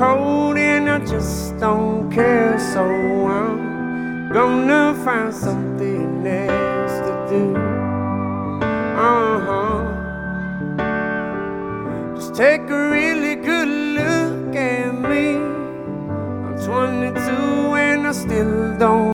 cold and I just don't care, so I'm gonna find something else to do. Just take a really good look at me. I'm 22 and I still don't